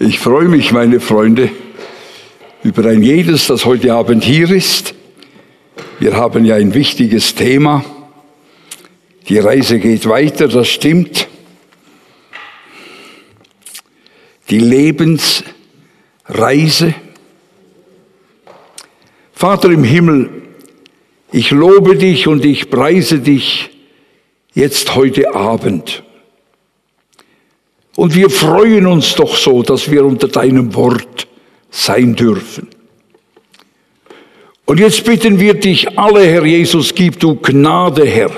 Ich freue mich, meine Freunde, über ein jedes, das heute Abend hier ist. Wir haben ja ein wichtiges Thema. Die Reise geht weiter, das stimmt. Die Lebensreise. Vater im Himmel, ich lobe dich und ich preise dich jetzt heute Abend. Und wir freuen uns doch so, dass wir unter deinem Wort sein dürfen. Und jetzt bitten wir dich alle, Herr Jesus, gib du Gnade, Herr.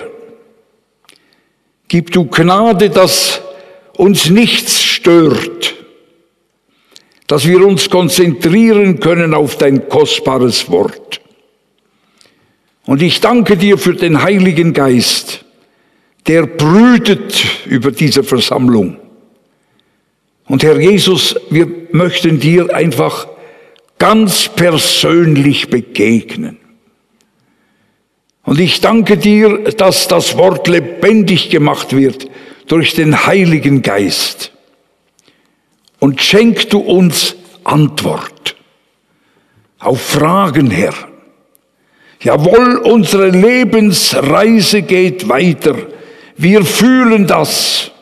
Gib du Gnade, dass uns nichts stört, dass wir uns konzentrieren können auf dein kostbares Wort. Und ich danke dir für den Heiligen Geist, der brütet über diese Versammlung. Und Herr Jesus, wir möchten dir einfach ganz persönlich begegnen. Und ich danke dir, dass das Wort lebendig gemacht wird durch den Heiligen Geist. Und schenk du uns Antwort auf Fragen, Herr. Jawohl, unsere Lebensreise geht weiter. Wir fühlen das.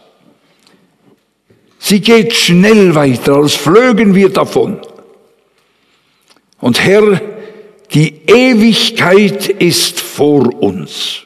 Sie geht schnell weiter, als flögen wir davon. Und Herr, die Ewigkeit ist vor uns.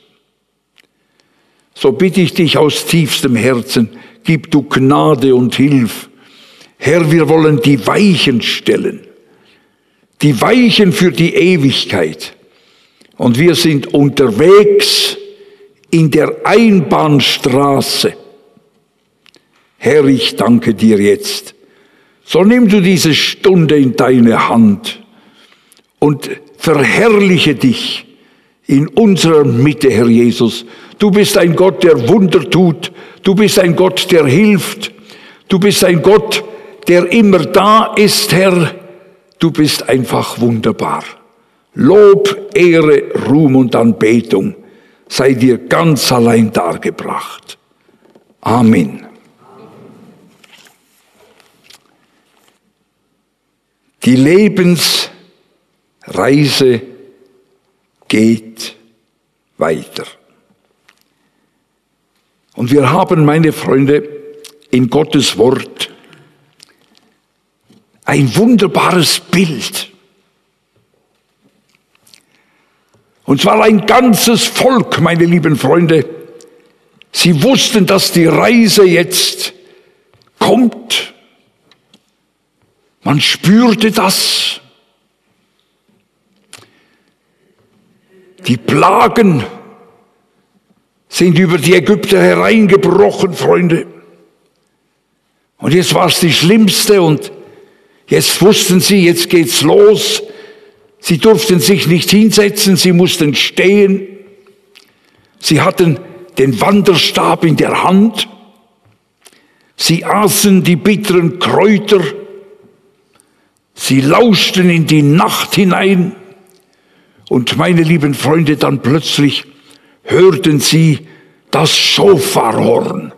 So bitte ich dich aus tiefstem Herzen, gib du Gnade und Hilf. Herr, wir wollen die Weichen stellen. Die Weichen für die Ewigkeit. Und wir sind unterwegs in der Einbahnstraße. Herr, ich danke dir jetzt. So nimm du diese Stunde in deine Hand und verherrliche dich in unserer Mitte, Herr Jesus. Du bist ein Gott, der Wunder tut. Du bist ein Gott, der hilft. Du bist ein Gott, der immer da ist, Herr. Du bist einfach wunderbar. Lob, Ehre, Ruhm und Anbetung sei dir ganz allein dargebracht. Amen. Die Lebensreise geht weiter. Und wir haben, meine Freunde, in Gottes Wort ein wunderbares Bild. Und zwar ein ganzes Volk, meine lieben Freunde. Sie wussten, dass die Reise jetzt kommt. Man spürte das. Die Plagen sind über die Ägypter hereingebrochen, Freunde. Und jetzt war es die schlimmste und jetzt wussten sie, jetzt geht's los. Sie durften sich nicht hinsetzen, sie mussten stehen. Sie hatten den Wanderstab in der Hand. Sie aßen die bitteren Kräuter. Sie lauschten in die Nacht hinein und meine lieben Freunde, dann plötzlich hörten sie das Schofarhorn.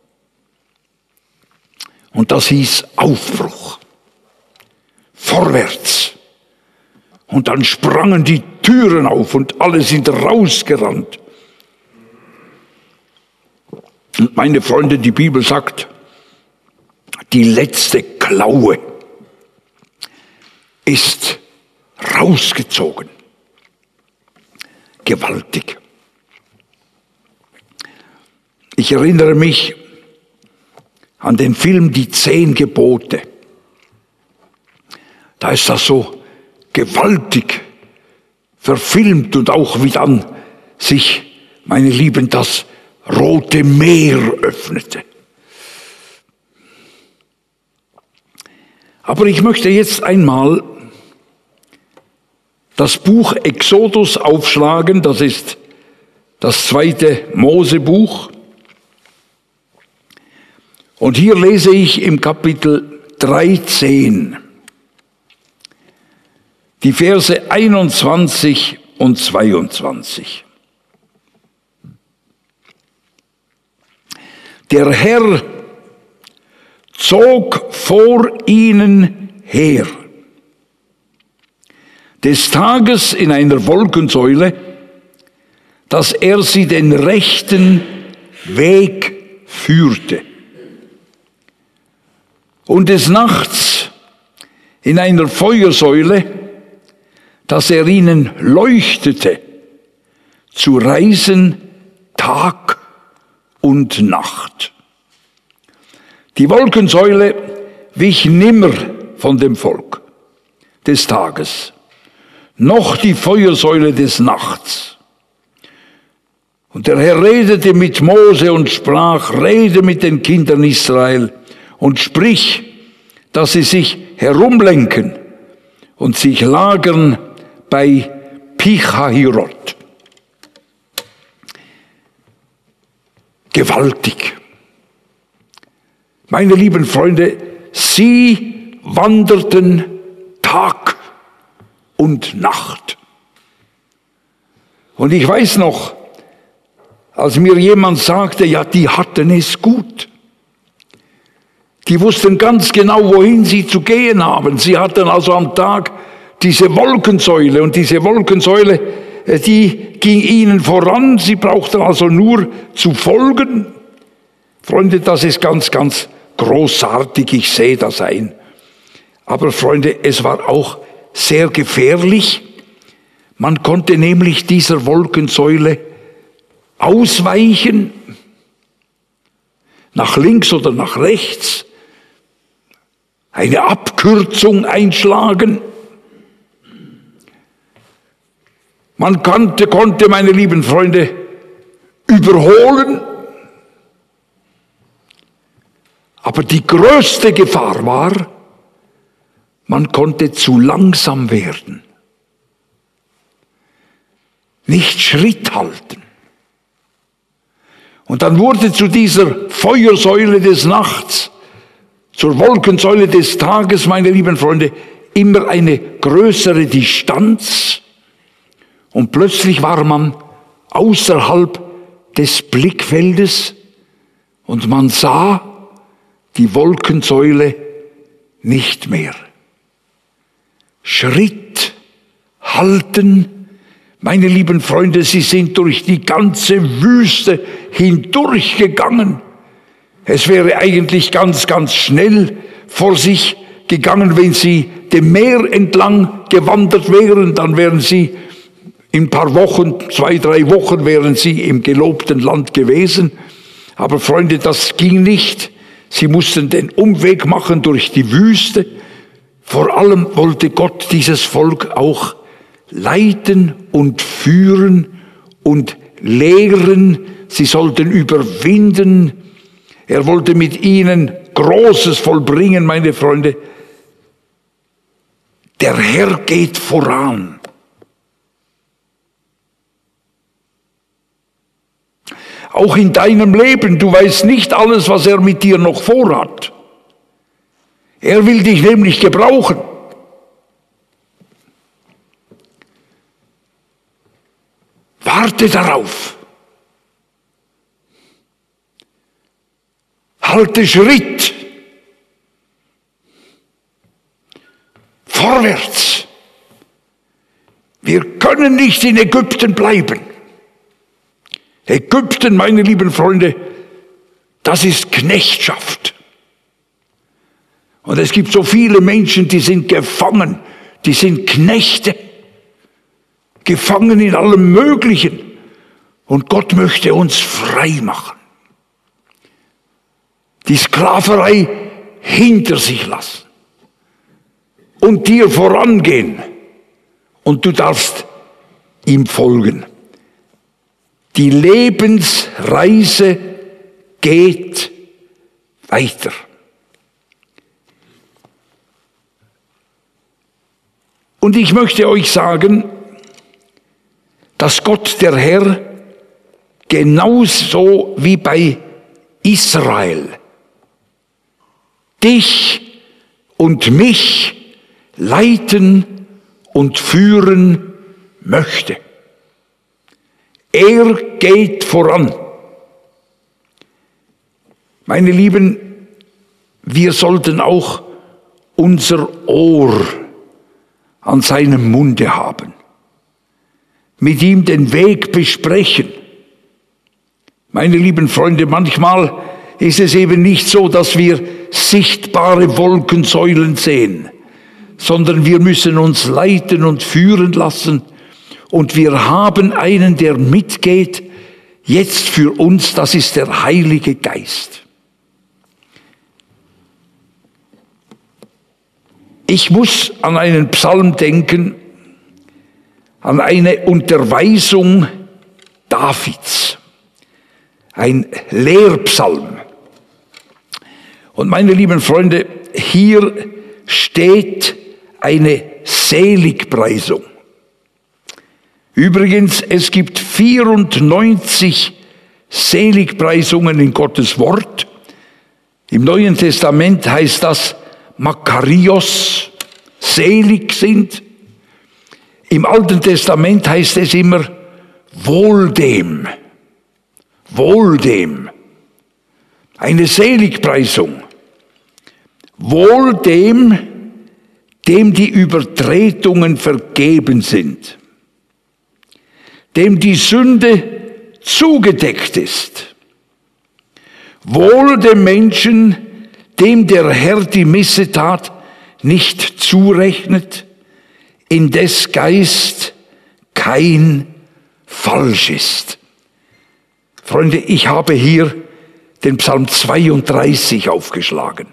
Und das hieß Aufbruch, vorwärts. Und dann sprangen die Türen auf und alle sind rausgerannt. Und meine Freunde, die Bibel sagt, die letzte Klaue ist rausgezogen. Gewaltig. Ich erinnere mich an den Film Die 10 Gebote. Da ist das so gewaltig verfilmt und auch wie dann sich, meine Lieben, das Rote Meer öffnete. Aber ich möchte jetzt einmal das Buch Exodus aufschlagen, das ist das 2. Mosebuch. Und hier lese ich im Kapitel 13 die Verse 21 und 22. Der Herr zog vor ihnen her. Des Tages in einer Wolkensäule, dass er sie den rechten Weg führte. Und des Nachts in einer Feuersäule, dass er ihnen leuchtete, zu reisen Tag und Nacht. Die Wolkensäule wich nimmer von dem Volk des Tages, noch die Feuersäule des Nachts. Und der Herr redete mit Mose und sprach, rede mit den Kindern Israel und sprich, dass sie sich herumlenken und sich lagern bei Pichahirot. Gewaltig. Meine lieben Freunde, sie wanderten Tag und Nacht. Und ich weiß noch, als mir jemand sagte, ja, die hatten es gut. Die wussten ganz genau, wohin sie zu gehen haben. Sie hatten also am Tag diese Wolkensäule und diese Wolkensäule, die ging ihnen voran. Sie brauchten also nur zu folgen. Freunde, das ist ganz, ganz großartig. Ich sehe das ein. Aber Freunde, es war auch sehr gefährlich. Man konnte nämlich dieser Wolkensäule ausweichen, nach links oder nach rechts, eine Abkürzung einschlagen. Man konnte, meine lieben Freunde, überholen. Aber die größte Gefahr war, man konnte zu langsam werden, nicht Schritt halten. Und dann wurde zu dieser Feuersäule des Nachts, zur Wolkensäule des Tages, meine lieben Freunde, immer eine größere Distanz. Und plötzlich war man außerhalb des Blickfeldes und man sah die Wolkensäule nicht mehr. Schritt halten, meine lieben Freunde, sie sind durch die ganze Wüste hindurchgegangen. Es wäre eigentlich ganz, ganz schnell vor sich gegangen, wenn sie dem Meer entlang gewandert wären, dann wären sie in ein paar Wochen, 2, 3 Wochen wären sie im gelobten Land gewesen. Aber Freunde, das ging nicht. Sie mussten den Umweg machen durch die Wüste. Vor allem wollte Gott dieses Volk auch leiten und führen und lehren. Sie sollten überwinden. Er wollte mit ihnen Großes vollbringen, meine Freunde. Der Herr geht voran. Auch in deinem Leben, du weißt nicht alles, was er mit dir noch vorhat. Er will dich nämlich gebrauchen. Warte darauf. Halte Schritt. Vorwärts. Wir können nicht in Ägypten bleiben. Ägypten, meine lieben Freunde, das ist Knechtschaft. Und es gibt so viele Menschen, die sind gefangen, die sind Knechte, gefangen in allem Möglichen. Und Gott möchte uns frei machen. Die Sklaverei hinter sich lassen und dir vorangehen. Und du darfst ihm folgen. Die Lebensreise geht weiter. Und ich möchte euch sagen, dass Gott, der Herr, genauso wie bei Israel, dich und mich leiten und führen möchte. Er geht voran. Meine Lieben, wir sollten auch unser Ohr an seinem Munde haben, mit ihm den Weg besprechen. Meine lieben Freunde, manchmal ist es eben nicht so, dass wir sichtbare Wolkensäulen sehen, sondern wir müssen uns leiten und führen lassen. Und wir haben einen, der mitgeht, jetzt für uns, das ist der Heilige Geist. Ich muss an einen Psalm denken, an eine Unterweisung Davids, ein Lehrpsalm. Und meine lieben Freunde, hier steht eine Seligpreisung. Übrigens, es gibt 94 Seligpreisungen in Gottes Wort. Im Neuen Testament heißt das Makarios, selig sind. Im Alten Testament heißt es immer wohl dem, wohl dem. Eine Seligpreisung. Wohl dem, dem die Übertretungen vergeben sind, dem die Sünde zugedeckt ist. Wohl dem Menschen, dem der Herr die Missetat nicht zurechnet, in des Geist kein Falsch ist. Freunde, ich habe hier den Psalm 32 aufgeschlagen.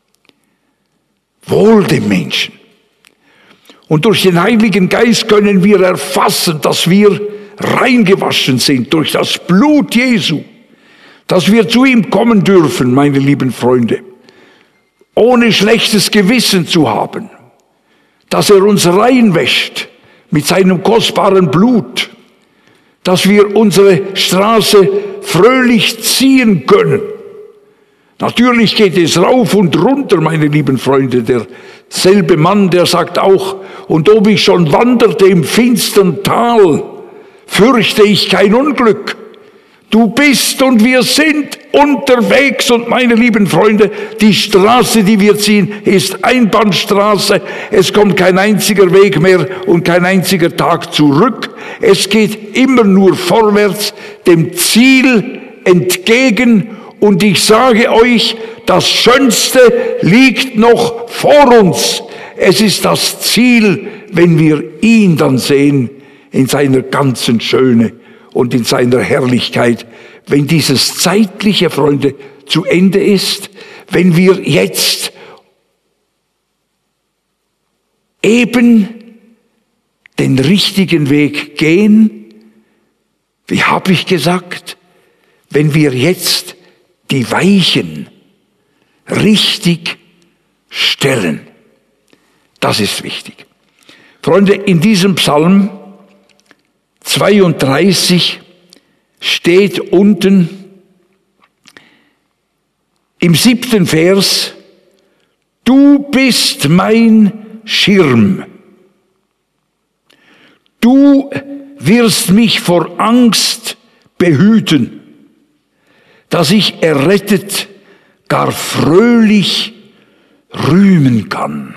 Wohl dem Menschen. Und durch den Heiligen Geist können wir erfassen, dass wir reingewaschen sind durch das Blut Jesu, dass wir zu ihm kommen dürfen, meine lieben Freunde, ohne schlechtes Gewissen zu haben, dass er uns reinwäscht mit seinem kostbaren Blut, dass wir unsere Straße fröhlich ziehen können. Natürlich geht es rauf und runter, meine lieben Freunde. Derselbe Mann, der sagt auch, und ob ich schon wanderte im finstern Tal, fürchte ich kein Unglück. Du bist und wir sind unterwegs und meine lieben Freunde, die Straße, die wir ziehen, ist Einbahnstraße. Es kommt kein einziger Weg mehr und kein einziger Tag zurück. Es geht immer nur vorwärts, dem Ziel entgegen. Und ich sage euch, das Schönste liegt noch vor uns. Es ist das Ziel, wenn wir ihn dann sehen, in seiner ganzen Schöne und in seiner Herrlichkeit. Wenn dieses zeitliche, Freunde, zu Ende ist, wenn wir jetzt eben den richtigen Weg gehen, wie habe ich gesagt, wenn wir jetzt die Weichen richtig stellen. Das ist wichtig. Freunde, in diesem Psalm 32 steht unten im 7. Vers, du bist mein Schirm. Du wirst mich vor Angst behüten, dass ich errettet gar fröhlich rühmen kann.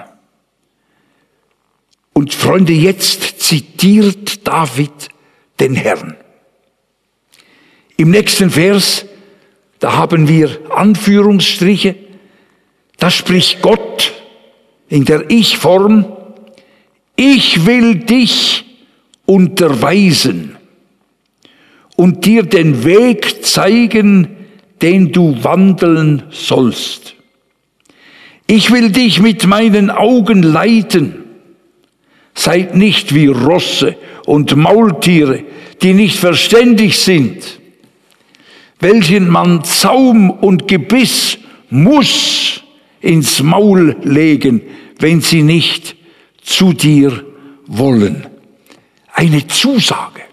Und Freunde, jetzt zitiert David den Herrn. Im nächsten Vers, da haben wir Anführungsstriche, da spricht Gott in der Ich-Form, ich will dich unterweisen und dir den Weg zeigen, den du wandeln sollst. Ich will dich mit meinen Augen leiten. Seid nicht wie Rosse und Maultiere, die nicht verständig sind, welchen man Zaum und Gebiss muss ins Maul legen, wenn sie nicht zu dir wollen. Eine Zusage.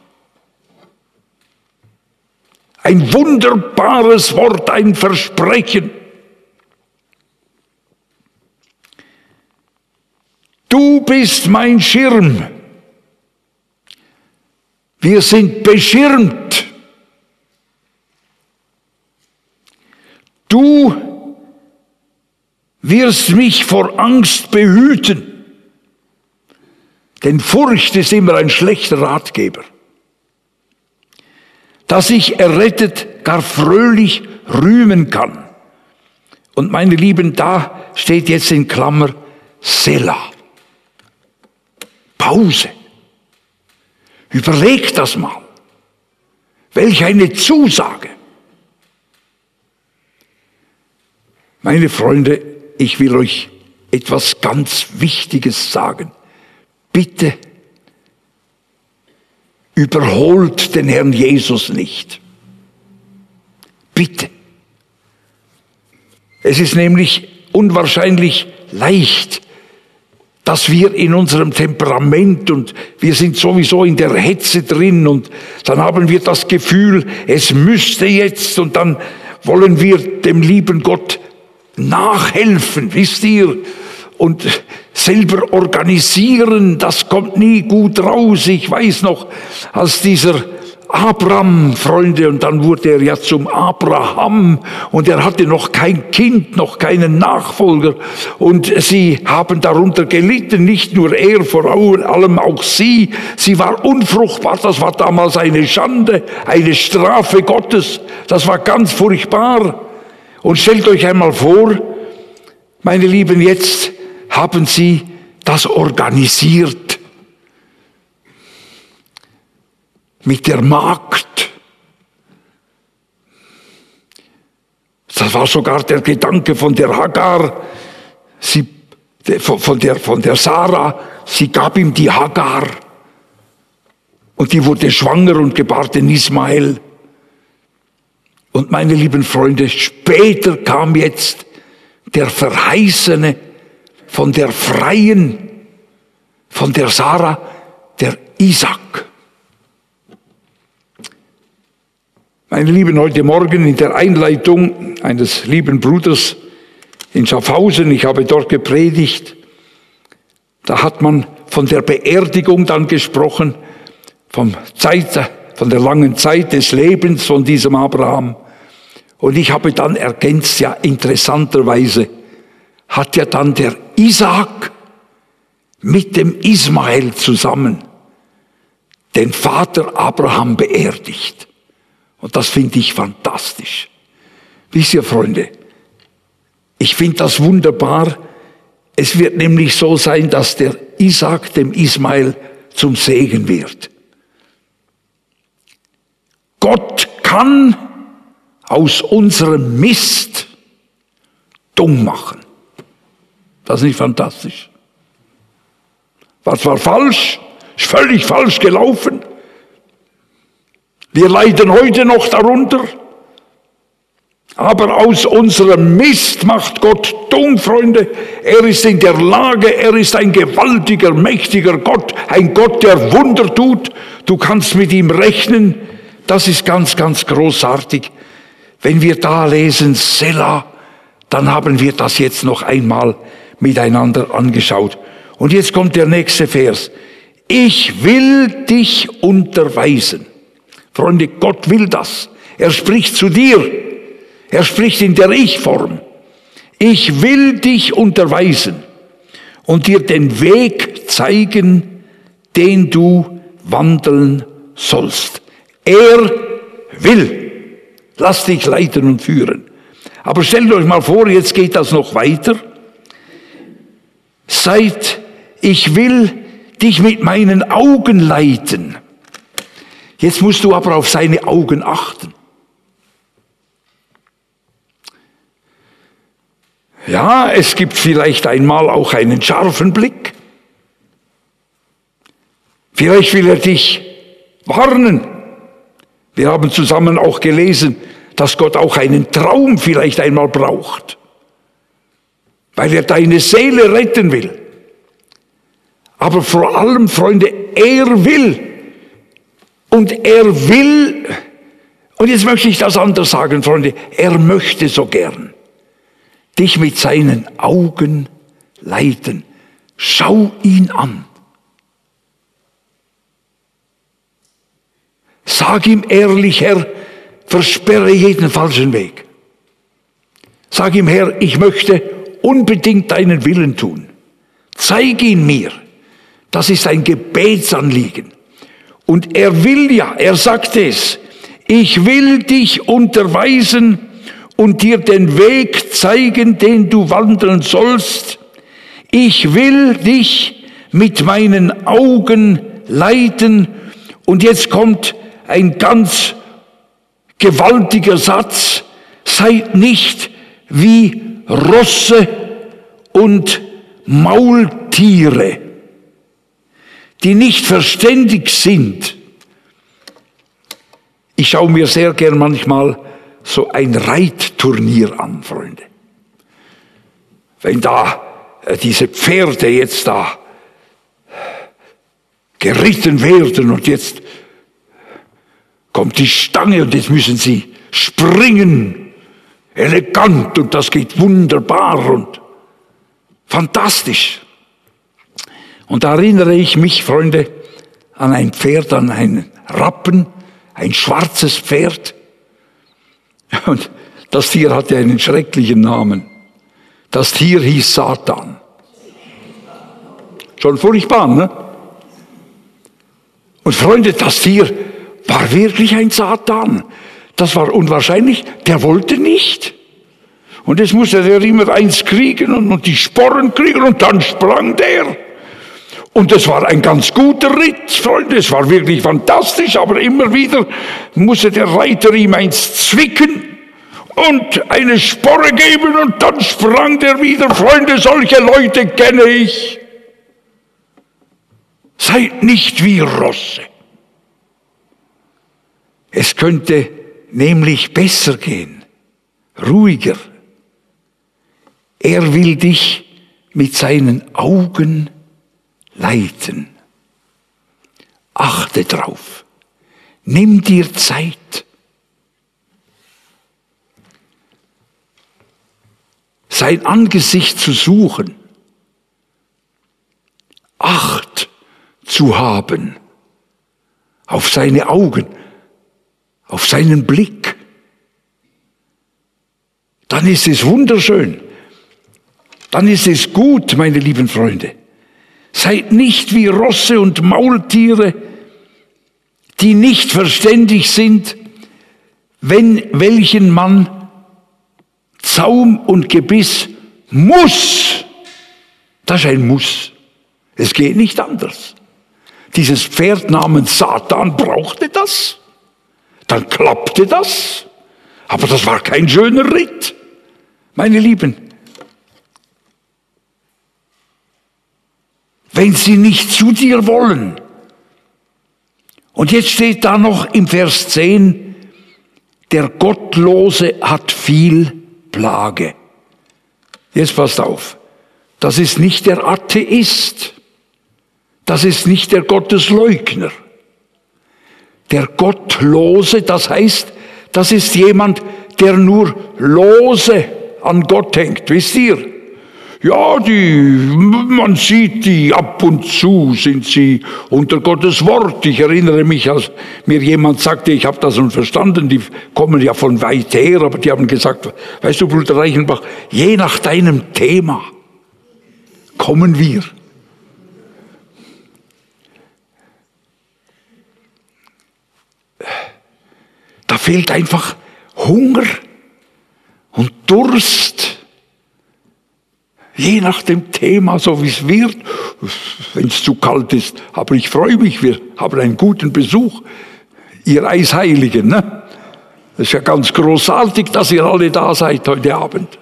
Ein wunderbares Wort, ein Versprechen. Du bist mein Schirm. Wir sind beschirmt. Du wirst mich vor Angst behüten. Denn Furcht ist immer ein schlechter Ratgeber. Dass ich errettet gar fröhlich rühmen kann. Und meine Lieben, da steht jetzt in Klammer Selah. Pause. Überlegt das mal. Welch eine Zusage. Meine Freunde, ich will euch etwas ganz Wichtiges sagen. Bitte überholt den Herrn Jesus nicht. Bitte. Es ist nämlich unwahrscheinlich leicht, dass wir in unserem Temperament und wir sind sowieso in der Hetze drin und dann haben wir das Gefühl, es müsste jetzt und dann wollen wir dem lieben Gott nachhelfen, wisst ihr, und selber organisieren, das kommt nie gut raus. Ich weiß noch, als dieser Abraham, Freunde, und dann wurde er ja zum Abraham und er hatte noch kein Kind, noch keinen Nachfolger und sie haben darunter gelitten, nicht nur er, vor allem auch sie. Sie war unfruchtbar, das war damals eine Schande, eine Strafe Gottes, das war ganz furchtbar. Und stellt euch einmal vor, meine Lieben, jetzt haben sie das organisiert. Mit der Magd. Das war sogar der Gedanke von der Hagar, von der Sarah. Sie gab ihm die Hagar. Und die wurde schwanger und gebar den Ismael. Und meine lieben Freunde, später kam jetzt der Verheißene von der Freien, von der Sarah, der Isaac. Meine Lieben, heute Morgen in der Einleitung eines lieben Bruders in Schaffhausen, ich habe dort gepredigt, da hat man von der Beerdigung dann gesprochen, von der langen Zeit des Lebens von diesem Abraham. Und ich habe dann ergänzt, ja interessanterweise hat ja dann der Isaak mit dem Ismael zusammen den Vater Abraham beerdigt. Und das finde ich fantastisch. Wisst ihr, Freunde, ich finde das wunderbar. Es wird nämlich so sein, dass der Isaak dem Ismael zum Segen wird. Gott kann aus unserem Mist dumm machen. Das ist nicht fantastisch? Was war falsch? Ist völlig falsch gelaufen. Wir leiden heute noch darunter. Aber aus unserem Mist macht Gott dumm, Freunde. Er ist in der Lage, er ist ein gewaltiger, mächtiger Gott. Ein Gott, der Wunder tut. Du kannst mit ihm rechnen. Das ist ganz, ganz großartig. Wenn wir da lesen, Selah, dann haben wir das jetzt noch einmal miteinander angeschaut. Und jetzt kommt der nächste Vers. Ich will dich unterweisen. Freunde, Gott will das. Er spricht zu dir. Er spricht in der Ich-Form. Ich will dich unterweisen und dir den Weg zeigen, den du wandeln sollst. Er will. Lass dich leiten und führen. Aber stellt euch mal vor, jetzt geht das noch weiter. Ich will dich mit meinen Augen leiten. Jetzt musst du aber auf seine Augen achten. Ja, es gibt vielleicht einmal auch einen scharfen Blick. Vielleicht will er dich warnen. Wir haben zusammen auch gelesen, dass Gott auch einen Traum vielleicht einmal braucht, weil er deine Seele retten will. Aber vor allem, Freunde, er will. Und er will, und jetzt möchte ich das anders sagen, Freunde, er möchte so gern dich mit seinen Augen leiten. Schau ihn an. Sag ihm ehrlich, Herr, versperre jeden falschen Weg. Sag ihm, Herr, ich möchte unbedingt deinen Willen tun. Zeig ihn mir. Das ist ein Gebetsanliegen. Und er will ja, er sagt es, ich will dich unterweisen und dir den Weg zeigen, den du wandeln sollst. Ich will dich mit meinen Augen leiten. Und jetzt kommt ein ganz gewaltiger Satz. Seid nicht wie Rosse und Maultiere, die nicht verständig sind. Ich schaue mir sehr gern manchmal so ein Reitturnier an, Freunde. Wenn da diese Pferde jetzt da geritten werden und jetzt kommt die Stange und jetzt müssen sie springen, elegant, und das geht wunderbar und fantastisch. Und da erinnere ich mich, Freunde, an ein Pferd, an einen Rappen, ein schwarzes Pferd. Und das Tier hatte einen schrecklichen Namen. Das Tier hieß Satan. Schon furchtbar, ne? Und Freunde, das Tier war wirklich ein Satan. Das war unwahrscheinlich, der wollte nicht. Und jetzt musste der immer eins kriegen und die Sporren kriegen und dann sprang der. Und es war ein ganz guter Ritt, Freunde, es war wirklich fantastisch, aber immer wieder musste der Reiter ihm eins zwicken und eine Sporre geben und dann sprang der wieder. Freunde, solche Leute kenne ich. Seid nicht wie Rosse. Es könnte nämlich besser gehen, ruhiger. Er will dich mit seinen Augen leiten. Achte drauf. Nimm dir Zeit. Sein Angesicht zu suchen. Acht zu haben auf seine Augen, auf seinen Blick. Dann ist es wunderschön. Dann ist es gut, meine lieben Freunde. Seid nicht wie Rosse und Maultiere, die nicht verständig sind, wenn welchen man Zaum und Gebiss muss. Das ist ein Muss. Es geht nicht anders. Dieses Pferd namens Satan brauchte das. Dann klappte das. Aber das war kein schöner Ritt. Meine Lieben, wenn sie nicht zu dir wollen. Und jetzt steht da noch im Vers 10, der Gottlose hat viel Plage. Jetzt passt auf, das ist nicht der Atheist, das ist nicht der Gottesleugner. Der Gottlose, das heißt, das ist jemand, der nur lose an Gott hängt, wisst ihr? Ja, man sieht die, ab und zu sind sie unter Gottes Wort. Ich erinnere mich, als mir jemand sagte, ich habe das schon verstanden, die kommen ja von weit her, aber die haben gesagt, weißt du, Bruder Reichenbach, je nach deinem Thema kommen wir. Da fehlt einfach Hunger und Durst. Je nach dem Thema, so wie es wird, wenn es zu kalt ist. Aber ich freue mich, wir haben einen guten Besuch, ihr Eisheiligen. Ne? Das ist ja ganz großartig, dass ihr alle da seid heute Abend.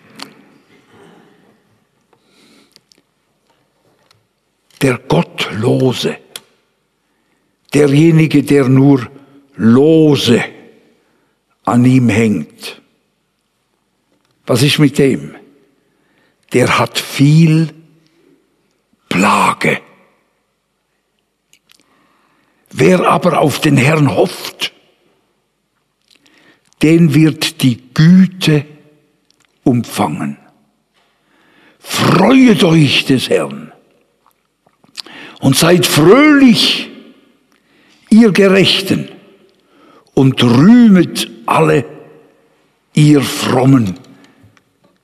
Der Gottlose, derjenige, der nur lose an ihm hängt. Was ist mit dem? Der hat viel Plage. Wer aber auf den Herrn hofft, den wird die Güte umfangen. Freuet euch des Herrn und seid fröhlich, ihr Gerechten, und rühmet alle, ihr Frommen.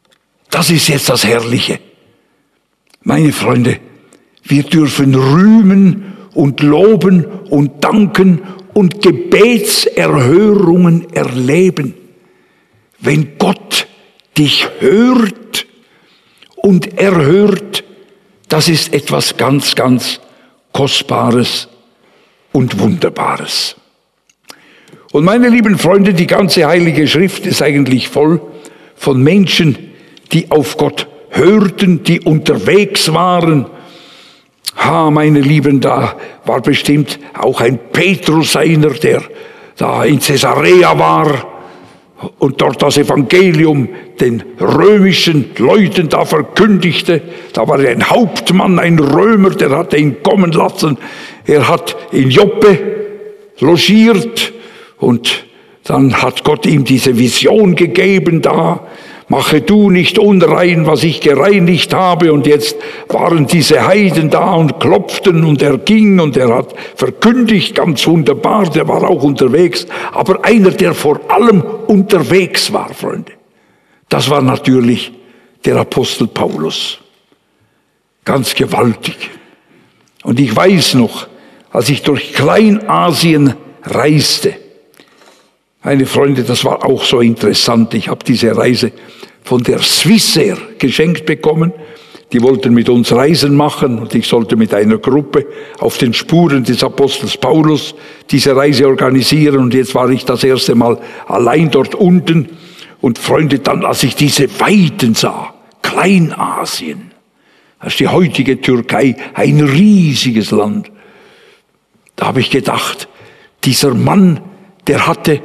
Das ist jetzt das Herrliche. Meine Freunde, wir dürfen rühmen und loben und danken und Gebetserhörungen erleben. Wenn Gott dich hört und erhört, das ist etwas ganz, ganz Kostbares und Wunderbares. Und meine lieben Freunde, die ganze Heilige Schrift ist eigentlich voll von Menschen, die auf Gott hörten, die unterwegs waren. Meine Lieben, da war bestimmt auch ein Petrus einer, der da in Caesarea war und dort das Evangelium den römischen Leuten da verkündigte. Da war ein Hauptmann, ein Römer, der hatte ihn kommen lassen. Er hat in Joppe logiert und dann hat Gott ihm diese Vision gegeben da. Mache du nicht unrein, was ich gereinigt habe. Und jetzt waren diese Heiden da und klopften und er ging und er hat verkündigt, ganz wunderbar, der war auch unterwegs. Aber einer, der vor allem unterwegs war, Freunde, das war natürlich der Apostel Paulus. Ganz gewaltig. Und ich weiß noch, als ich durch Kleinasien reiste, meine Freunde, das war auch so interessant. Ich habe diese Reise von der Swissair geschenkt bekommen. Die wollten mit uns Reisen machen und ich sollte mit einer Gruppe auf den Spuren des Apostels Paulus diese Reise organisieren. Und jetzt war ich das erste Mal allein dort unten. Und Freunde, dann als ich diese Weiten sah, Kleinasien, das ist die heutige Türkei, ein riesiges Land. Da habe ich gedacht, dieser Mann, der hatte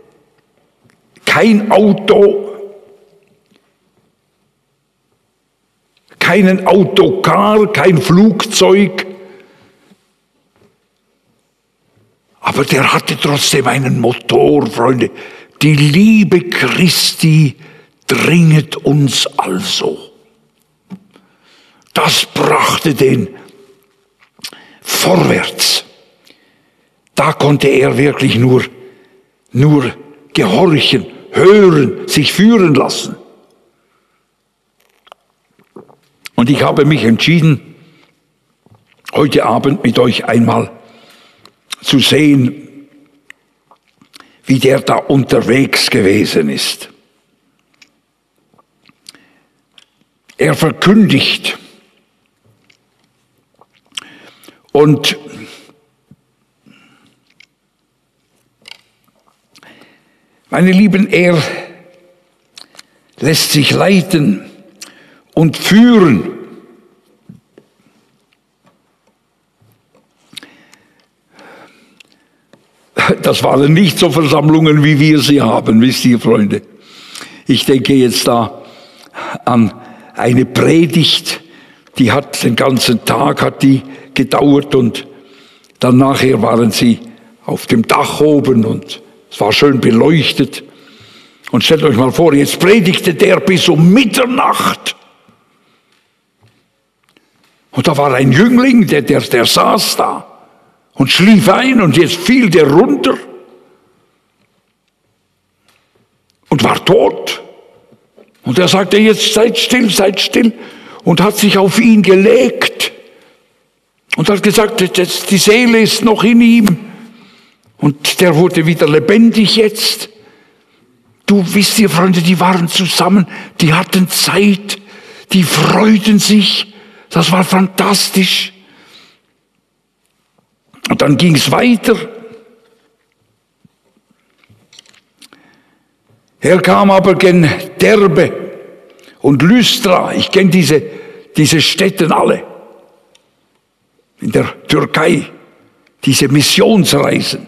kein Auto, keinen Autocar, kein Flugzeug, aber der hatte trotzdem einen Motor, Freunde. Die Liebe Christi dringet uns also. Das brachte den vorwärts. Da konnte er wirklich nur gehorchen, hören, sich führen lassen. Und ich habe mich entschieden, heute Abend mit euch einmal zu sehen, wie der da unterwegs gewesen ist. Er verkündigt und meine Lieben, er lässt sich leiten und führen. Das waren nicht so Versammlungen, wie wir sie haben, wisst ihr, Freunde. Ich denke jetzt da an eine Predigt, die hat den ganzen Tag hat die gedauert und dann nachher waren sie auf dem Dach oben und es war schön beleuchtet. Und stellt euch mal vor, jetzt predigte der bis um Mitternacht. Und da war ein Jüngling, der saß da und schlief ein und jetzt fiel der runter und war tot. Und er sagte, jetzt seid still und hat sich auf ihn gelegt und hat gesagt, die Seele ist noch in ihm. Und der wurde wieder lebendig jetzt. Du wisst ihr, Freunde, die waren zusammen, die hatten Zeit, die freuten sich. Das war fantastisch. Und dann ging es weiter. Er kam aber gen Derbe und Lystra. Ich kenne diese Städte alle. In der Türkei. Diese Missionsreisen.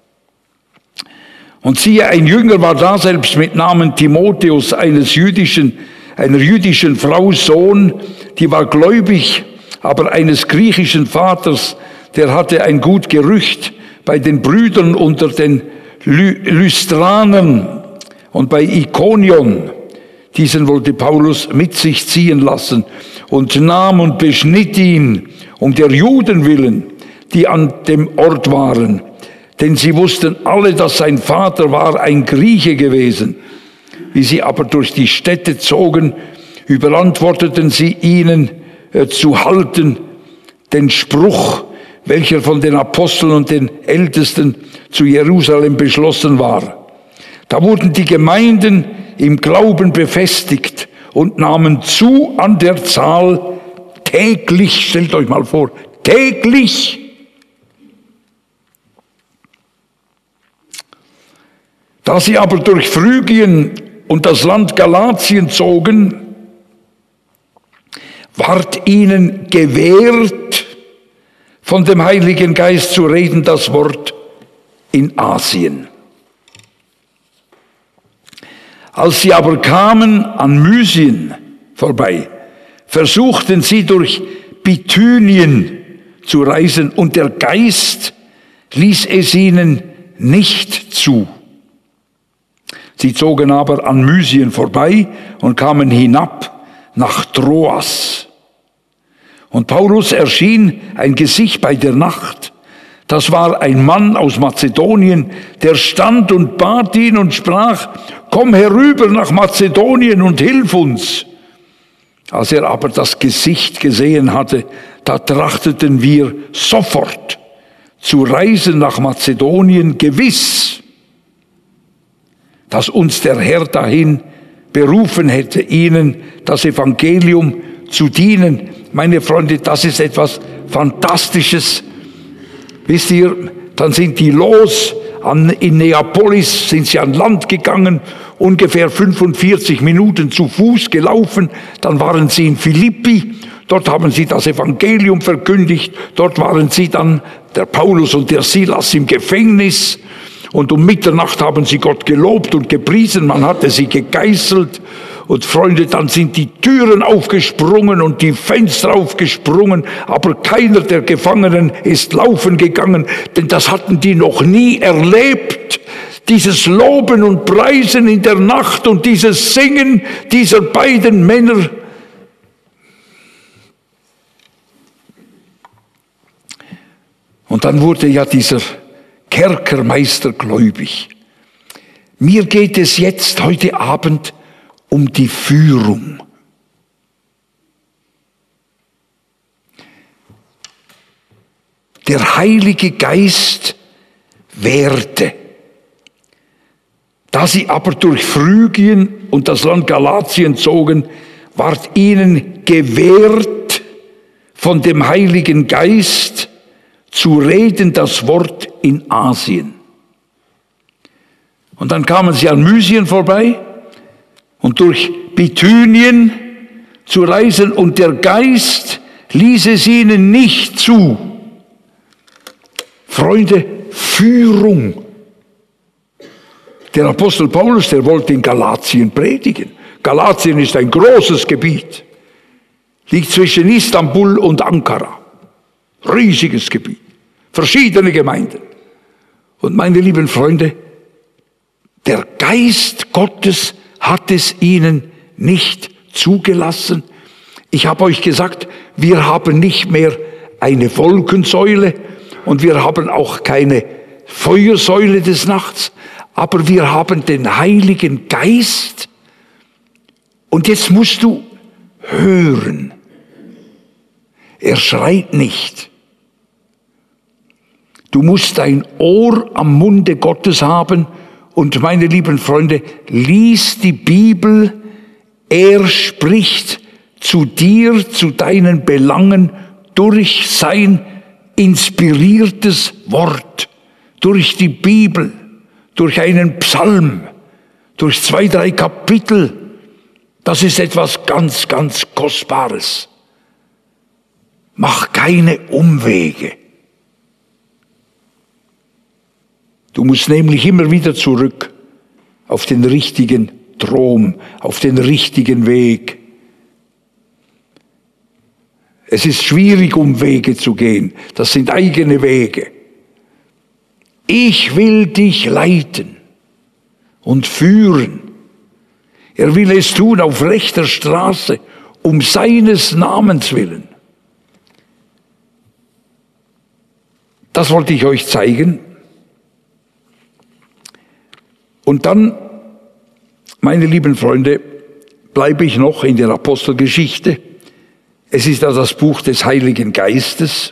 Und siehe, ein Jünger war da, selbst mit Namen Timotheus, einer jüdischen Frau Sohn, die war gläubig, aber eines griechischen Vaters, der hatte ein gut Gerücht bei den Brüdern unter den Lystranern und bei Ikonion. Diesen wollte Paulus mit sich ziehen lassen und nahm und beschnitt ihn um der Juden willen, die an dem Ort waren. Denn sie wussten alle, dass sein Vater war ein Grieche gewesen. Wie sie aber durch die Städte zogen, überantworteten sie ihnen zu halten den Spruch, welcher von den Aposteln und den Ältesten zu Jerusalem beschlossen war. Da wurden die Gemeinden im Glauben befestigt und nahmen zu an der Zahl täglich, stellt euch mal vor, täglich. Da sie aber durch Phrygien und das Land Galatien zogen, ward ihnen gewährt, von dem Heiligen Geist zu reden, das Wort in Asien. Als sie aber kamen an Mysien vorbei, versuchten sie durch Bithynien zu reisen, und der Geist ließ es ihnen nicht zu. Sie zogen aber an Mysien vorbei und kamen hinab nach Troas. Und Paulus erschien ein Gesicht bei der Nacht. Das war ein Mann aus Mazedonien, der stand und bat ihn und sprach: Komm herüber nach Mazedonien und hilf uns. Als er aber das Gesicht gesehen hatte, da trachteten wir sofort zu reisen nach Mazedonien, gewiss, dass uns der Herr dahin berufen hätte, ihnen das Evangelium zu dienen. Meine Freunde, das ist etwas Fantastisches. Wisst ihr, dann sind die los, in Neapolis sind sie an Land gegangen, ungefähr 45 Minuten zu Fuß gelaufen, dann waren sie in Philippi, dort haben sie das Evangelium verkündigt, dort waren sie dann, der Paulus und der Silas, im Gefängnis, und um Mitternacht haben sie Gott gelobt und gepriesen, man hatte sie gegeißelt. Und Freunde, dann sind die Türen aufgesprungen und die Fenster aufgesprungen, aber keiner der Gefangenen ist laufen gegangen, denn das hatten die noch nie erlebt. Dieses Loben und Preisen in der Nacht und dieses Singen dieser beiden Männer. Und dann wurde ja dieser Kerkermeister gläubig. Mir geht es jetzt heute Abend um die Führung. Der Heilige Geist wehrte. Da sie aber durch Phrygien und das Land Galatien zogen, ward ihnen gewährt, von dem Heiligen Geist zu reden, das Wort in Asien. Und dann kamen sie an Mysien vorbei und durch Bithynien zu reisen, und der Geist ließ es ihnen nicht zu. Freunde, Führung. Der Apostel Paulus, der wollte in Galatien predigen. Galatien ist ein großes Gebiet, liegt zwischen Istanbul und Ankara. Riesiges Gebiet, verschiedene Gemeinden. Und meine lieben Freunde, der Geist Gottes hat es ihnen nicht zugelassen. Ich habe euch gesagt, wir haben nicht mehr eine Wolkensäule und wir haben auch keine Feuersäule des Nachts, aber wir haben den Heiligen Geist. Und jetzt musst du hören. Er schreit nicht. Du musst ein Ohr am Munde Gottes haben. Und meine lieben Freunde, lies die Bibel. Er spricht zu dir, zu deinen Belangen durch sein inspiriertes Wort, durch die Bibel, durch einen Psalm, durch 2, 3 Kapitel. Das ist etwas ganz, ganz Kostbares. Mach keine Umwege. Du musst nämlich immer wieder zurück auf den richtigen Strom, auf den richtigen Weg. Es ist schwierig, Umwege zu gehen. Das sind eigene Wege. Ich will dich leiten und führen. Er will es tun auf rechter Straße, um seines Namens willen. Das wollte ich euch zeigen. Und dann, meine lieben Freunde, bleibe ich noch in der Apostelgeschichte. Es ist also das Buch des Heiligen Geistes.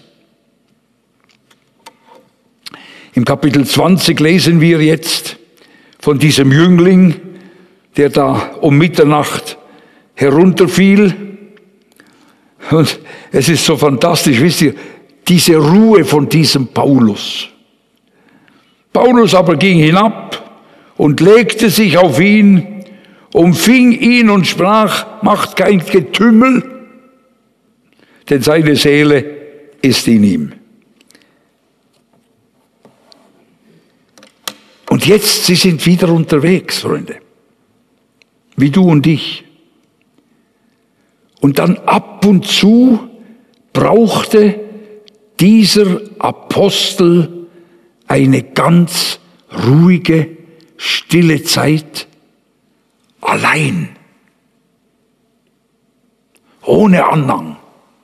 Im Kapitel 20 lesen wir jetzt von diesem Jüngling, der da um Mitternacht herunterfiel. Und es ist so fantastisch, wisst ihr, diese Ruhe von diesem Paulus. Paulus aber ging hinab und legte sich auf ihn, umfing ihn und sprach, macht kein Getümmel, denn seine Seele ist in ihm. Und jetzt, sie sind wieder unterwegs, Freunde, wie du und ich. Und dann ab und zu brauchte dieser Apostel eine ganz ruhige, stille Zeit, allein, ohne Anhang.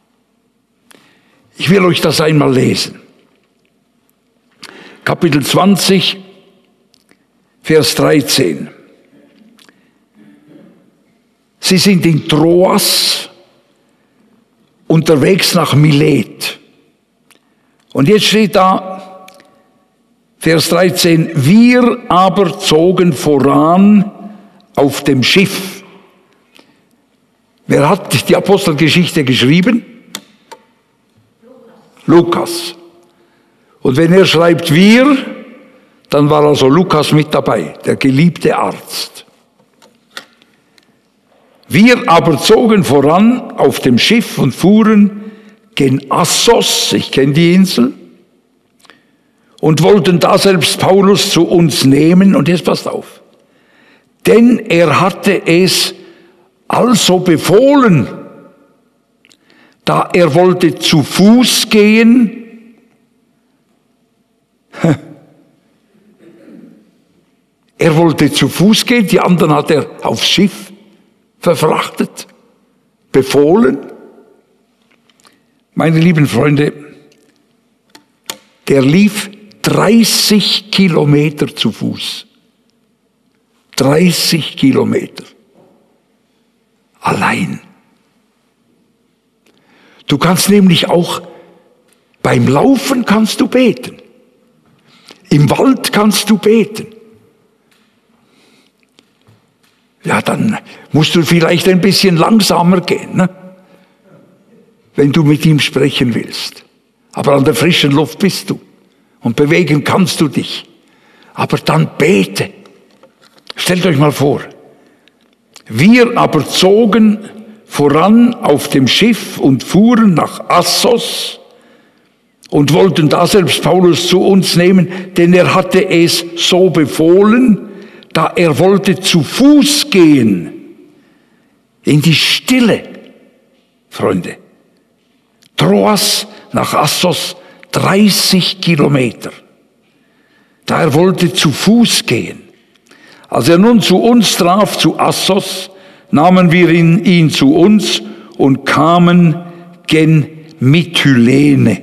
Ich will euch das einmal lesen. Kapitel 20, Vers 13. Sie sind in Troas unterwegs nach Milet. Und jetzt steht da, Vers 13, wir aber zogen voran auf dem Schiff. Wer hat die Apostelgeschichte geschrieben? Lukas. Und wenn er schreibt wir, dann war also Lukas mit dabei, der geliebte Arzt. Wir aber zogen voran auf dem Schiff und fuhren gen Assos, ich kenne die Insel, und wollten daselbst Paulus zu uns nehmen. Und jetzt passt auf, denn er hatte es also befohlen, da er wollte zu Fuß gehen. Er wollte zu Fuß gehen, die anderen hat er aufs Schiff verfrachtet, befohlen. Meine lieben Freunde, der lief 30 Kilometer zu Fuß. 30 Kilometer. Allein. Du kannst nämlich auch, beim Laufen kannst du beten. Im Wald kannst du beten. Ja, dann musst du vielleicht ein bisschen langsamer gehen, ne? Wenn du mit ihm sprechen willst. Aber an der frischen Luft bist du und bewegen kannst du dich. Aber dann bete. Stellt euch mal vor, wir aber zogen voran auf dem Schiff und fuhren nach Assos und wollten daselbst Paulus zu uns nehmen, denn er hatte es so befohlen, da er wollte zu Fuß gehen in die Stille, Freunde. Troas nach Assos 30 Kilometer. Da er wollte zu Fuß gehen. Als er nun zu uns traf, zu Assos, nahmen wir ihn zu uns und kamen gen Mytilene.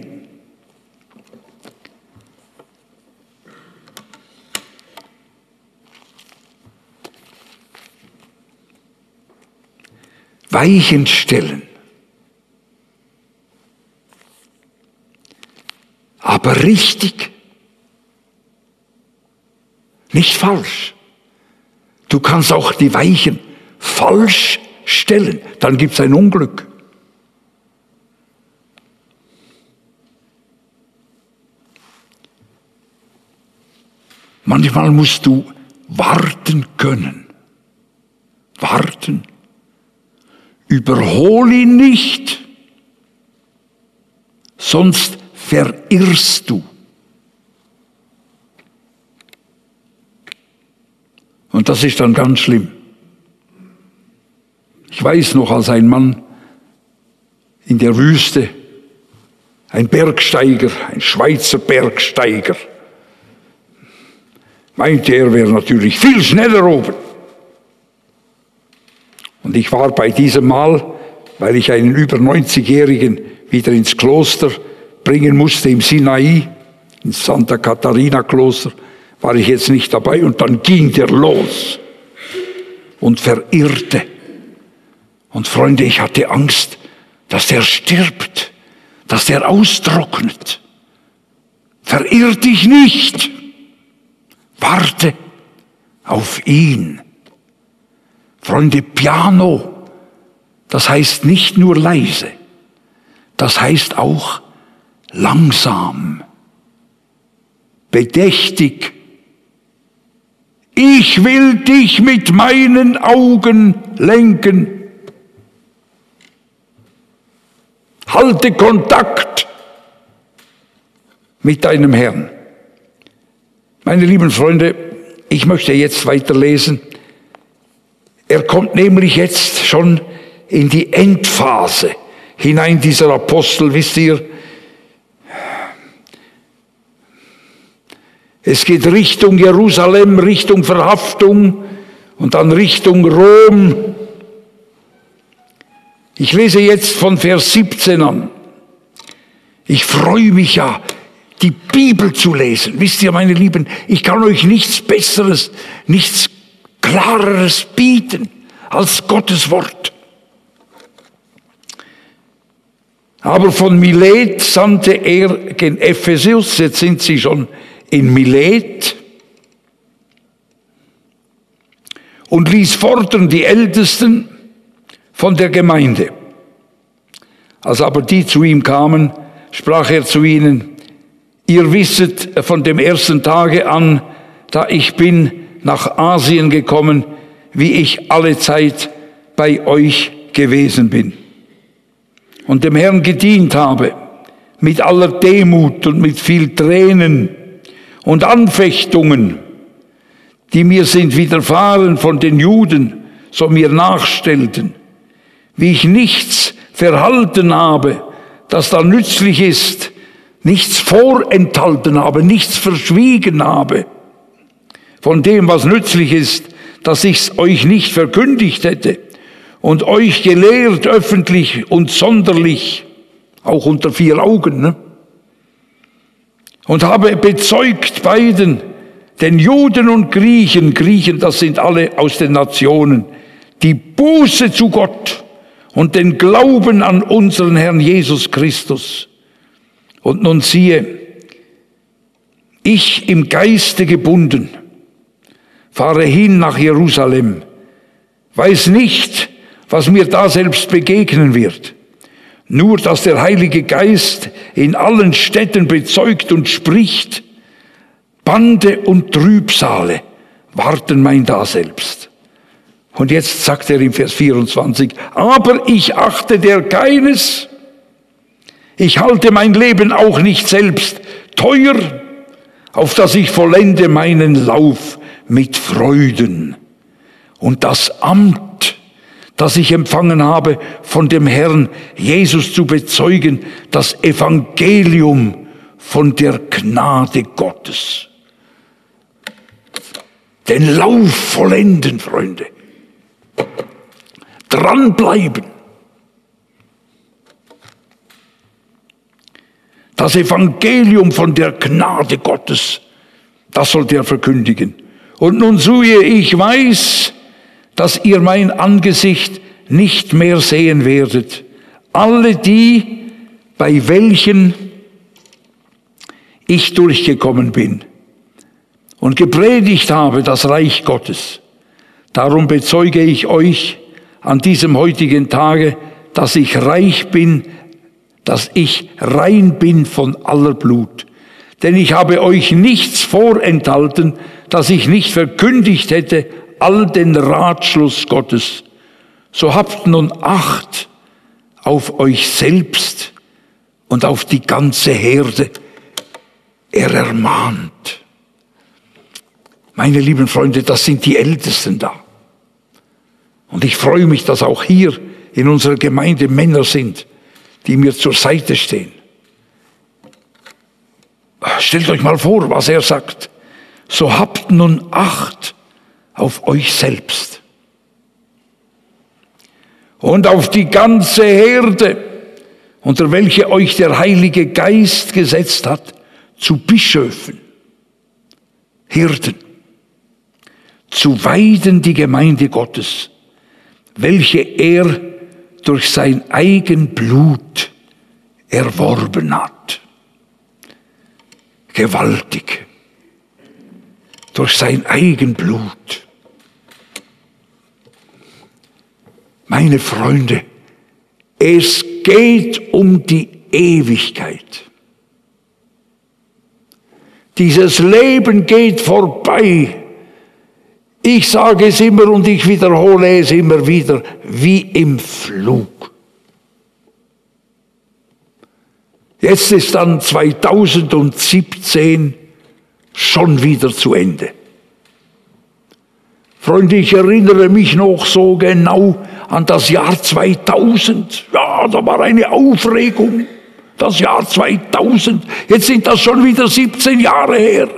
Weichen stellen. Aber richtig. Nicht falsch. Du kannst auch die Weichen falsch stellen. Dann gibt es ein Unglück. Manchmal musst du warten können. Warten. Überhol ihn nicht, sonst verirrst du. Und das ist dann ganz schlimm. Ich weiß noch, als ein Mann in der Wüste, ein Bergsteiger, ein Schweizer Bergsteiger, meinte, er wäre natürlich viel schneller oben. Und ich war bei diesem Mal, weil ich einen über 90-Jährigen wieder ins Kloster bringen musste, im Sinai, in Santa Catarina Kloster, war ich jetzt nicht dabei. Und dann ging der los und verirrte. Und Freunde, ich hatte Angst, dass der stirbt, dass der austrocknet. Verirr dich nicht. Warte auf ihn. Freunde, Piano, das heißt nicht nur leise, das heißt auch langsam, bedächtig. Ich will dich mit meinen Augen lenken. Halte Kontakt mit deinem Herrn. Meine lieben Freunde, ich möchte jetzt weiterlesen. Er kommt nämlich jetzt schon in die Endphase hinein, dieser Apostel, wisst ihr. Es geht Richtung Jerusalem, Richtung Verhaftung und dann Richtung Rom. Ich lese jetzt von Vers 17 an. Ich freue mich ja, die Bibel zu lesen. Wisst ihr, meine Lieben, ich kann euch nichts Besseres, nichts Klareres bieten als Gottes Wort. Aber von Milet sandte er gen Ephesus, jetzt sind sie schon in Milet, und ließ fordern die Ältesten von der Gemeinde. Als aber die zu ihm kamen, sprach er zu ihnen: Ihr wisset von dem ersten Tage an, da ich bin nach Asien gekommen, wie ich alle Zeit bei euch gewesen bin und dem Herrn gedient habe, mit aller Demut und mit viel Tränen und Anfechtungen, die mir sind widerfahren von den Juden, so mir nachstellten, wie ich nichts verhalten habe, das da nützlich ist, nichts vorenthalten habe, nichts verschwiegen habe, von dem, was nützlich ist, dass ich's euch nicht verkündigt hätte und euch gelehrt öffentlich und sonderlich, auch unter 4 Augen, ne? Und habe bezeugt beiden, den Juden und Griechen, das sind alle aus den Nationen, die Buße zu Gott und den Glauben an unseren Herrn Jesus Christus. Und nun siehe, ich im Geiste gebunden, fahre hin nach Jerusalem, weiß nicht, was mir da selbst begegnen wird. Nur, dass der Heilige Geist in allen Städten bezeugt und spricht, Bande und Trübsale warten mein Daselbst. Und jetzt sagt er im Vers 24, aber ich achte der keines, ich halte mein Leben auch nicht selbst teuer, auf dass ich vollende meinen Lauf mit Freuden. Und das Amt, das ich empfangen habe, von dem Herrn Jesus zu bezeugen, das Evangelium von der Gnade Gottes. Den Lauf vollenden, Freunde. Dranbleiben. Das Evangelium von der Gnade Gottes, das sollte er verkündigen. Und nun siehe, ich weiß, dass ihr mein Angesicht nicht mehr sehen werdet. Alle die, bei welchen ich durchgekommen bin und gepredigt habe, das Reich Gottes. Darum bezeuge ich euch an diesem heutigen Tage, dass ich reich bin, dass ich rein bin von aller Blut. Denn ich habe euch nichts vorenthalten, das ich nicht verkündigt hätte, all den Ratschluss Gottes. So habt nun Acht auf euch selbst und auf die ganze Herde. Er ermahnt. Meine lieben Freunde, das sind die Ältesten da. Und ich freue mich, dass auch hier in unserer Gemeinde Männer sind, die mir zur Seite stehen. Stellt euch mal vor, was er sagt. So habt nun Acht auf euch selbst und auf die ganze Herde, unter welche euch der Heilige Geist gesetzt hat, zu Bischöfen, Hirten, zu weiden die Gemeinde Gottes, welche er durch sein eigen Blut erworben hat. Gewaltig. Durch sein eigen Blut. Meine Freunde, es geht um die Ewigkeit. Dieses Leben geht vorbei. Ich sage es immer und ich wiederhole es immer wieder, wie im Flug. Jetzt ist dann 2017 schon wieder zu Ende. Freunde, ich erinnere mich noch so genau an das Jahr 2000. Ja, da war eine Aufregung. Das Jahr 2000. Jetzt sind das schon wieder 17 Jahre her.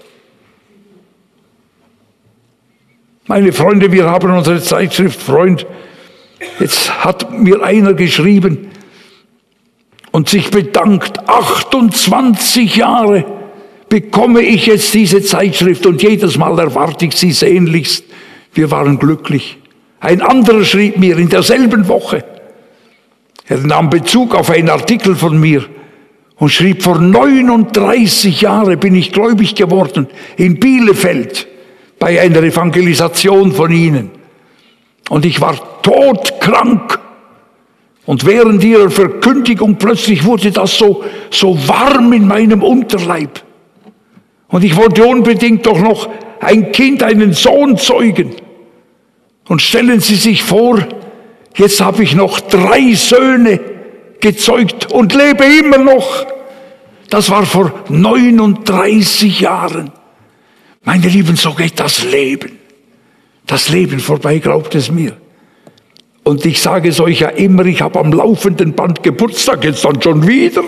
Meine Freunde, wir haben unsere Zeitschrift Freund. Jetzt hat mir einer geschrieben und sich bedankt. 28 Jahre bekomme ich jetzt diese Zeitschrift und jedes Mal erwarte ich sie sehnlichst. Wir waren glücklich. Ein anderer schrieb mir in derselben Woche, er nahm Bezug auf einen Artikel von mir und schrieb, vor 39 Jahren bin ich gläubig geworden in Bielefeld bei einer Evangelisation von Ihnen. Und ich war todkrank. Und während Ihrer Verkündigung plötzlich wurde das so warm in meinem Unterleib. Und ich wollte unbedingt doch noch ein Kind, einen Sohn zeugen. Und stellen Sie sich vor, jetzt habe ich noch 3 Söhne gezeugt und lebe immer noch. Das war vor 39 Jahren. Meine Lieben, so geht das Leben. Das Leben vorbei, glaubt es mir. Und ich sage es euch ja immer, ich habe am laufenden Band Geburtstag, jetzt dann schon wieder.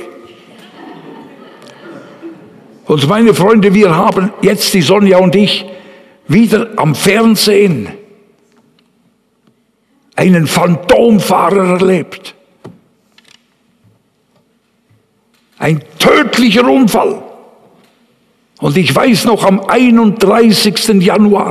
Und meine Freunde, wir haben jetzt, die Sonja und ich, wieder am Fernsehen einen Phantomfahrer erlebt. Ein tödlicher Unfall. Und ich weiß noch, am 31. Januar,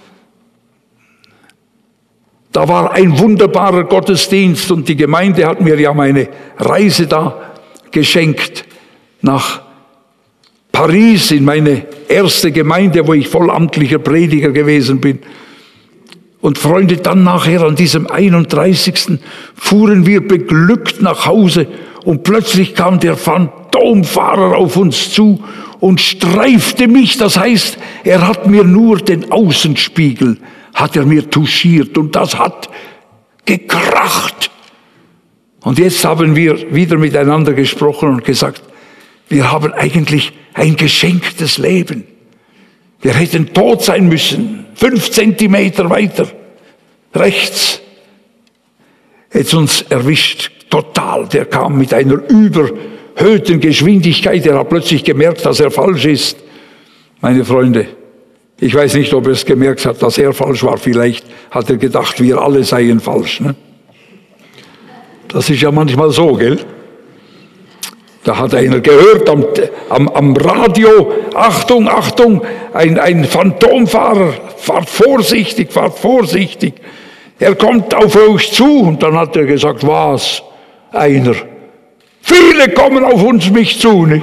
da war ein wunderbarer Gottesdienst und die Gemeinde hat mir ja meine Reise da geschenkt nach Paris in meine erste Gemeinde, wo ich vollamtlicher Prediger gewesen bin. Und Freunde, dann nachher an diesem 31. fuhren wir beglückt nach Hause und plötzlich kam der Phantomfahrer auf uns zu und streifte mich. Das heißt, er hat mir nur den Außenspiegel, hat er mir touchiert und das hat gekracht. Und jetzt haben wir wieder miteinander gesprochen und gesagt, wir haben eigentlich ein geschenktes Leben. Wir hätten tot sein müssen, 5 Zentimeter weiter, rechts. Jetzt uns erwischt, total. Der kam mit einer überhöhten Geschwindigkeit. Er hat plötzlich gemerkt, dass er falsch ist. Meine Freunde, ich weiß nicht, ob er es gemerkt hat, dass er falsch war. Vielleicht hat er gedacht, wir alle seien falsch. Ne? Das ist ja manchmal so, gell? Da hat einer gehört am Radio, Achtung, Achtung, ein Phantomfahrer, fahrt vorsichtig, fahrt vorsichtig. Er kommt auf euch zu und dann hat er gesagt, was? Einer. Viele kommen auf mich zu, nicht?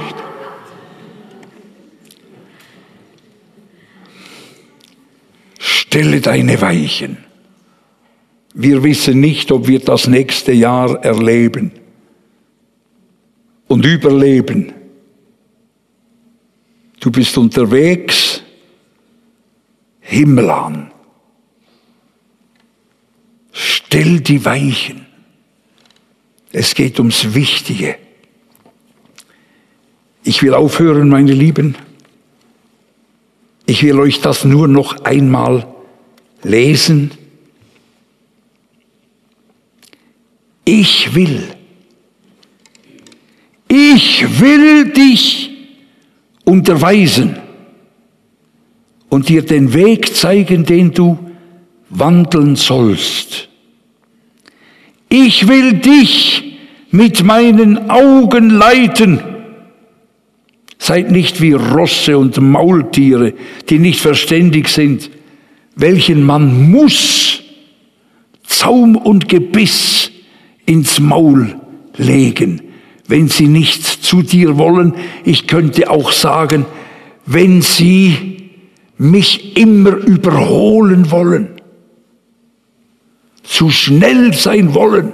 Stelle deine Weichen. Wir wissen nicht, ob wir das nächste Jahr erleben und überleben. Du bist unterwegs, Himmel an. Stell die Weichen. Es geht ums Wichtige. Ich will aufhören, meine Lieben. Ich will euch das nur noch einmal lesen. Ich will dich unterweisen und dir den Weg zeigen, den du wandeln sollst. Ich will dich mit meinen Augen leiten. Seid nicht wie Rosse und Maultiere, die nicht verständig sind, welchen man muss Zaum und Gebiss ins Maul legen, wenn sie nicht zu dir wollen. Ich könnte auch sagen, wenn sie mich immer überholen wollen, zu schnell sein wollen,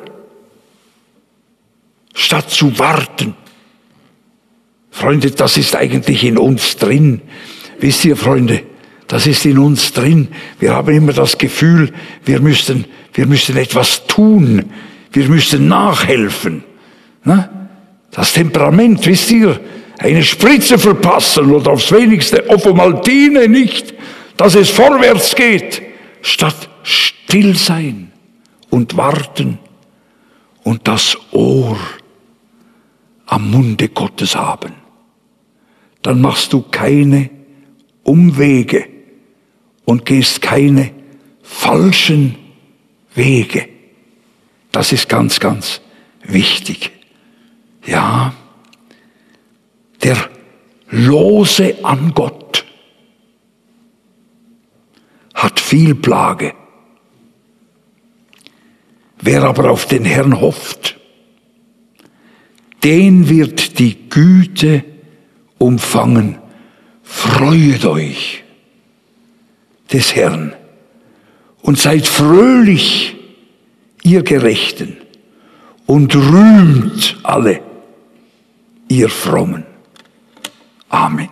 statt zu warten. Freunde, das ist eigentlich in uns drin. Wisst ihr, Freunde, das ist in uns drin. Wir haben immer das Gefühl, wir müssten etwas tun. Wir müssen nachhelfen. Das Temperament, wisst ihr, eine Spritze verpassen oder aufs wenigste Ovomaltine nicht, dass es vorwärts geht, statt still sein und warten und das Ohr am Munde Gottes haben. Dann machst du keine Umwege und gehst keine falschen Wege. Das ist ganz, ganz wichtig. Ja, der Lose an Gott hat viel Plage. Wer aber auf den Herrn hofft, den wird die Güte umfangen. Freuet euch des Herrn und seid fröhlich, ihr Gerechten, und rühmt alle, ihr Frommen. Amen.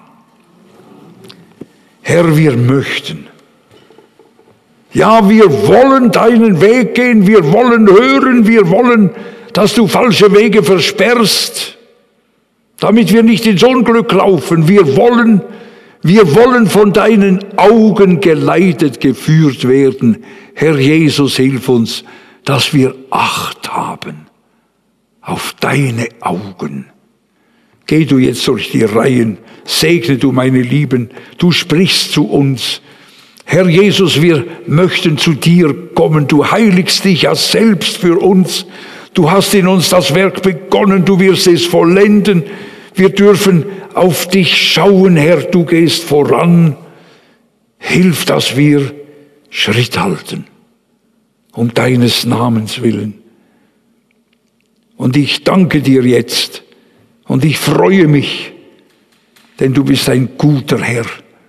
Herr, wir möchten, ja, wir wollen deinen Weg gehen, wir wollen hören, wir wollen, dass du falsche Wege versperrst, damit wir nicht ins Unglück laufen. Wir wollen von deinen Augen geleitet, geführt werden. Herr Jesus, hilf uns, dass wir Acht haben auf deine Augen. Geh du jetzt durch die Reihen, segne du meine Lieben, du sprichst zu uns. Herr Jesus, wir möchten zu dir kommen, du heiligst dich ja selbst für uns. Du hast in uns das Werk begonnen, du wirst es vollenden. Wir dürfen auf dich schauen, Herr, du gehst voran. Hilf, dass wir Schritt halten, um deines Namens willen. Und ich danke dir jetzt und ich freue mich, denn du bist ein guter Herr.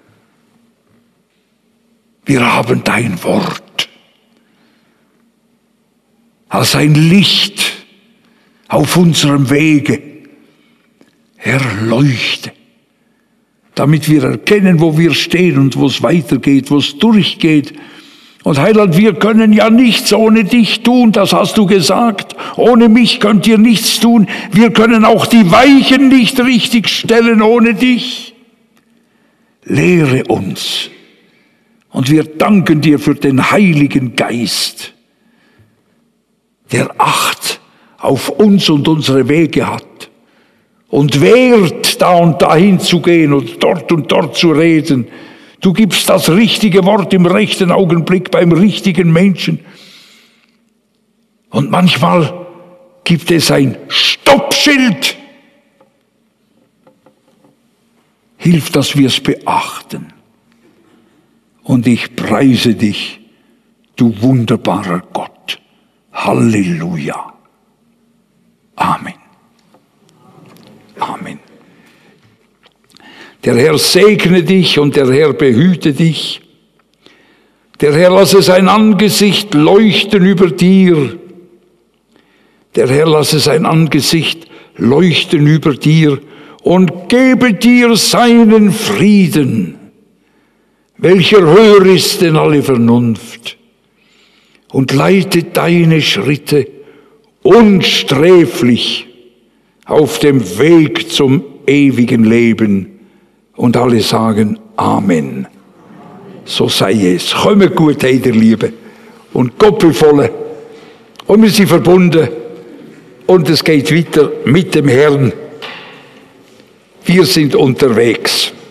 Wir haben dein Wort als ein Licht auf unserem Wege. Herr, leuchte, damit wir erkennen, wo wir stehen und wo es weitergeht, wo es durchgeht. Und Heiland, wir können ja nichts ohne dich tun, das hast du gesagt. Ohne mich könnt ihr nichts tun. Wir können auch die Weichen nicht richtig stellen ohne dich. Lehre uns. Und wir danken dir für den Heiligen Geist, der Acht auf uns und unsere Wege hat und wehrt, da und dahin zu gehen und dort zu reden. Du gibst das richtige Wort im rechten Augenblick beim richtigen Menschen. Und manchmal gibt es ein Stoppschild. Hilf, dass wir es beachten. Und ich preise dich, du wunderbarer Gott. Halleluja. Amen. Amen. Der Herr segne dich und der Herr behüte dich. Der Herr lasse sein Angesicht leuchten über dir. Der Herr lasse sein Angesicht leuchten über dir und gebe dir seinen Frieden, welcher höher ist denn alle Vernunft, und leite deine Schritte unsträflich auf dem Weg zum ewigen Leben. Und alle sagen Amen. So sei es. Komme gut, hey, der Liebe. Und Gott befohle. Und wir sind verbunden. Und es geht weiter mit dem Herrn. Wir sind unterwegs.